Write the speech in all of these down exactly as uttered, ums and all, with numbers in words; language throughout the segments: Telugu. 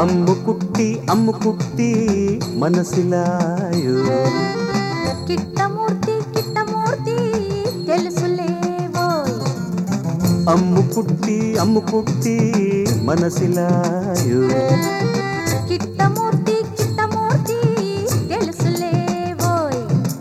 అమ్ముకుట్టి అమ్ముకుట్టి మనసిలాయో కిట్టమూర్తి కిట్టమూర్తి తెలుసులేవోయ్ అమ్ముకుట్టి అమ్ముకుట్టి మనసిలాయో కిట్టమూర్తి కిట్టమూర్తి తెలుసులేవోయ్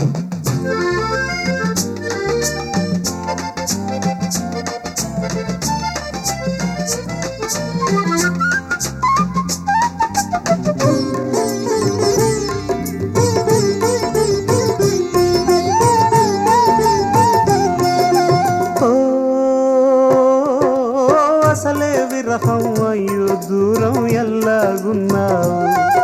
అసలే విరహం అయ్యో దూరం ఎల్లాగున్నావు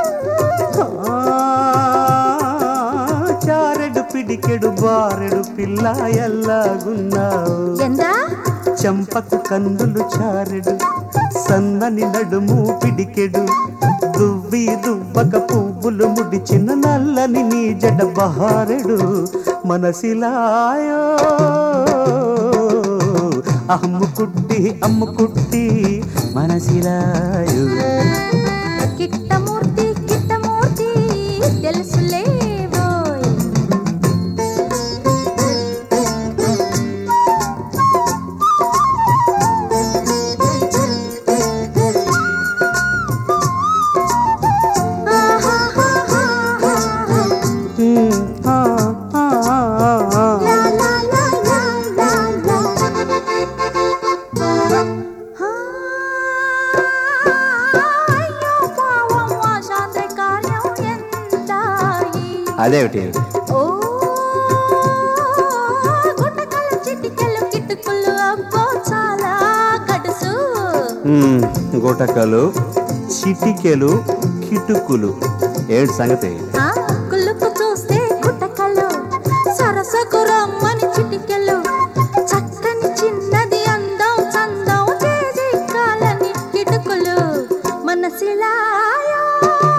చారెడు పిడికెడు బారెడు పిల్ల ఎల్లాగున్నావు చంపకు కందులు చారెడు సన్నని నడుము పిడికెడు దువ్వి దువ్వక పువ్వులు ముడిచిన నల్లని నీ జడ బహారెడు మనసిలాయో అమ్ముకుట్టి అమ్ముకుట్టి మనసిలాయో కిట్టమూర్తి కిట్టమూర్తి తెలుసులేవోయ్ అదేమిటి గుటకలు చిటికెలు కిటుకులు ఏడు సంగతి కులుపు చూస్తే గుటకలు సరసకు రమ్మని చిటికెలు చక్కని చిన్నది అందం చందం చేసి కాలని కిటుకులు మనసిలాయో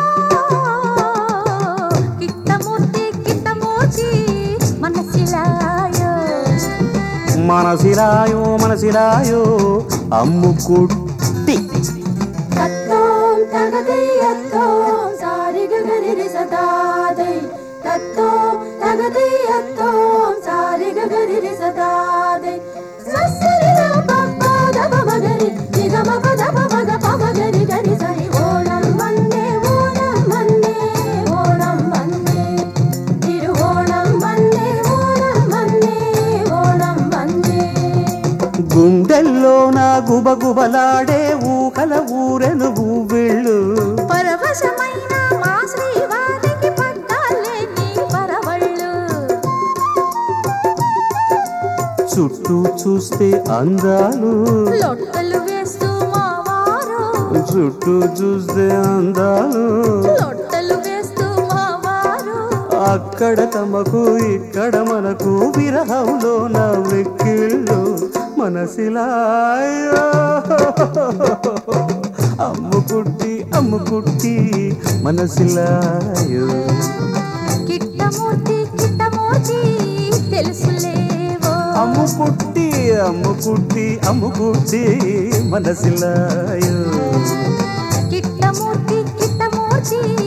కిట్టమూర్తి కిట్టమూర్తి మనసిలాయో మనసిలాయో మనసిలాయో అమ్ముకుట్టి తత్వం తగదయ్యత్వం సారిగగరి సదాదై తత్వం తగదయ్యత్వం సారిగగరి సదాదై సస్సరిన పప్ప దబ మగరి నిగమ పద పగ పమగరి గరి సరి ఓణం వన్నే ఓణం వన్నే ఓణం వన్నే తిరువోణం వన్నే ఓణం వన్నే ఓణం వన్నే గుండెల్లో నా గుబగుబలాడే ఊకల ఊరెను ఊవిళ్ళు పరవశమైన మా శ్రీవారికి పడ్డాలే నీ పరవళ్ళు చుట్టూ చూస్తే అందాలు లొట్టలు వేస్తూ మావారు చుట్టూ చూస్తే అందాలు లొట్టలు వేస్తూ మావారు అక్కడ తమకు ఇక్కడ మనకు విరహంలో నా వెక్కిళ్ళు మనసిలాయో అమ్ముకుట్టి అమ్ముకుట్టి మనసిలాయో కిట్టమూర్తి కిట్టమూర్తి తెలుసులేవో అమ్ముకుట్టి అమ్ముకుట్టి అమ్ముకుట్టి మనసిలాయో కిట్టమూర్తి కిట్టమూర్తి